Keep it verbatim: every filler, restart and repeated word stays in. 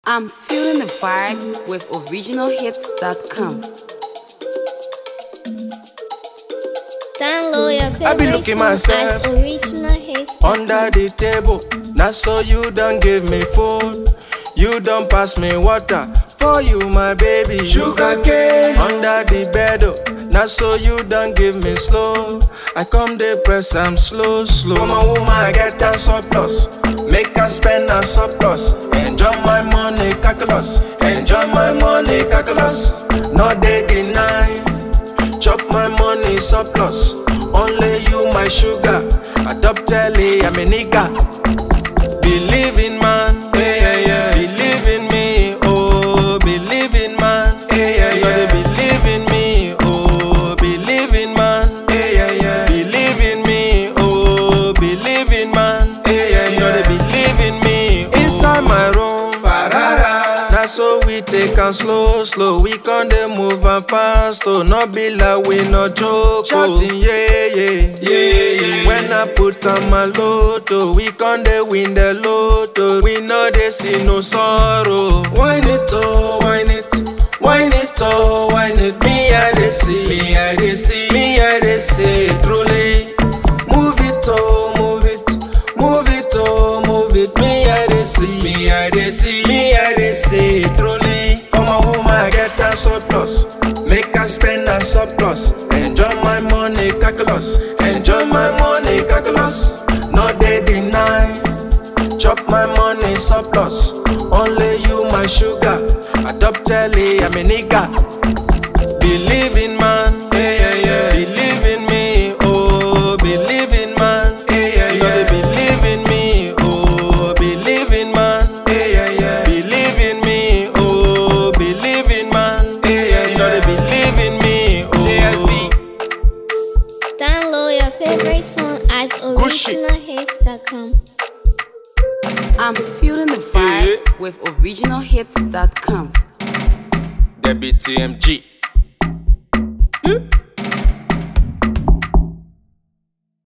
I'm feeling the vibes with original hits dot com. Download your I be favorite looking song myself at original hits. under the table. Now so you don't give me food, you don't pass me water. For you, my baby, sugar cane under the bed. Oh. Now so you don't give me slow. I come the press, I'm slow, slow. For my woman, I get that surplus. Make her spend a surplus. Enjoy my money, calculus. Enjoy my money, calculus. No they deny. Chop my money, surplus. Only you, my sugar. Adopt telly, I'm a nigga. Believe in man, yeah, yeah, yeah. Believe in me, oh, believe in man, yeah, yeah, yeah. Believe in me, oh, believe in man, yeah, yeah, yeah. Believe in me, oh, believe in man, yeah, yeah, yeah. Believe in me, oh. Inside my room, parara. Now so we take and slow, slow. We can dey move and fast, oh. Not be like we no joke, shouting, yeah, yeah, yeah, yeah. When I put on my lotto, we can dey win the lotto. We know they see no sorrow. Wine it, oh, wine it, wine it, oh, wine it. Me I dey see, me I dey see, me I dey see. Truly, move it, oh, move it, move it, oh, move it. Me I dey see, me I dey see, me I dey see. Truly, for my woman I get that surplus. Make her spend a surplus. Enjoy my money, calculus. Enjoy my money, calculus. No they deny. Chop my money, surplus. Only you, my sugar. Adopt telly, I'm a nigga. Believe in man, yeah, yeah, yeah. Believe in me, oh, believe in man, yeah, yeah, yeah. Believe in me, oh, believe in man, yeah, yeah, yeah. Believe in me, oh, believe in man, yeah, yeah, yeah. Believe in me, oh. J S B. Download your favorite song at original hits dot com. I'm feeling the vibes with original hits dot com. The B T M G.